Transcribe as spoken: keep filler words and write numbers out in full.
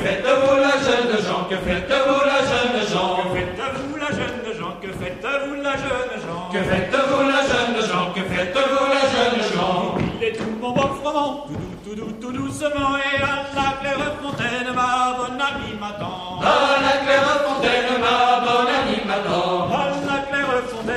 faites-vous la jeune Jean? Que faites-vous la jeune Jean? Que faites-vous la jeune Jean? Que faites-vous la jeune Jean? Que faites-vous la jeune Jean? Que faites-vous la jeune Jean? Il est tout bon bon froment, tout doux, tout doux, tout doucement et à